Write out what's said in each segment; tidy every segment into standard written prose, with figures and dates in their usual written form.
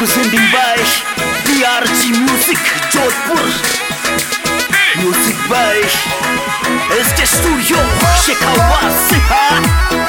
presenting by DRG Music Jodhpur. Music by SK Studio Shekhawat.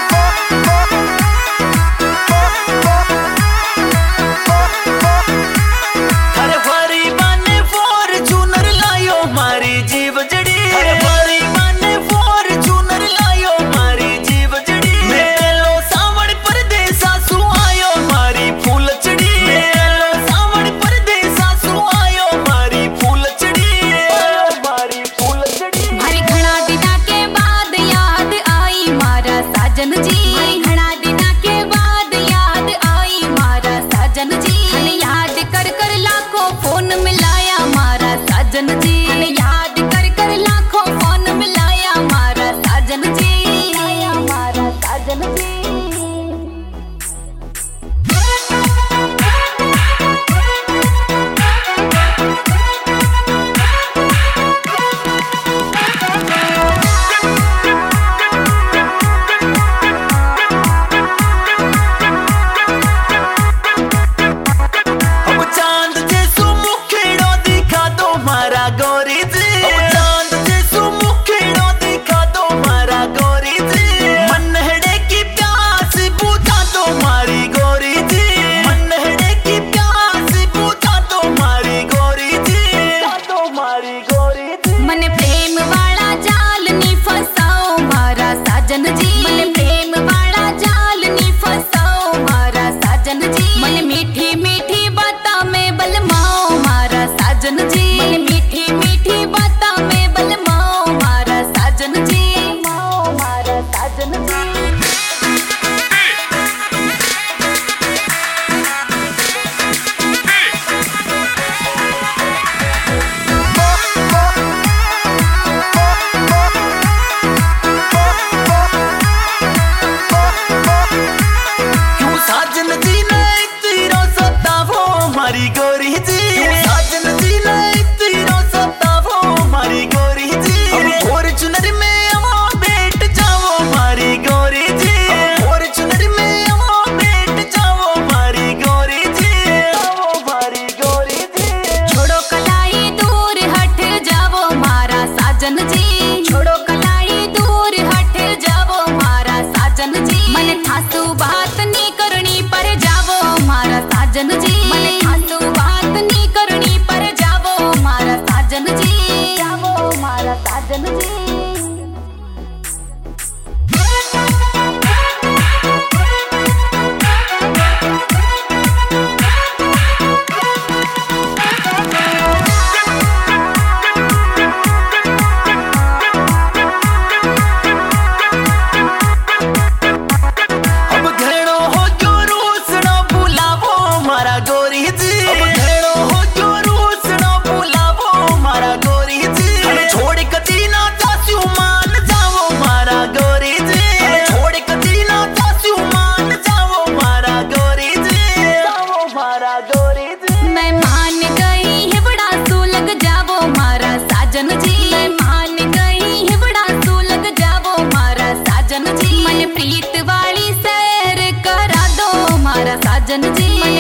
साजन जी याद कर कर लाखों फोन मिलाया हमारा साजन जी, हमारा साजन जी। मने प्रेम वाला जाल नी फसाओ मारा साजन जी, मने प्रेम वाला जाल नी फसाओ मारा साजन जी। मने मीठी मीठी बाता में बलमाओ मारा साजन जी, मने मीठी मीठी बाता में बलमाओ मारा साजन जी, मारा साजन जी। छोड़ो कलाई दूर हट जावो मारा साजन जी, मन थासू बात नी करनी पर जावो मारा साजन जी, मन थासू बात नी करनी पर जावो मारा साजन जी, जावो मारा साजन जी। मैं मान गई है बड़ा सू लग जावो मारा साजन जी, मैं मान गई है बड़ा सू लग जावो मारा साजन जी। मन प्रीत वाली सैर करा दो मारा साजन जी।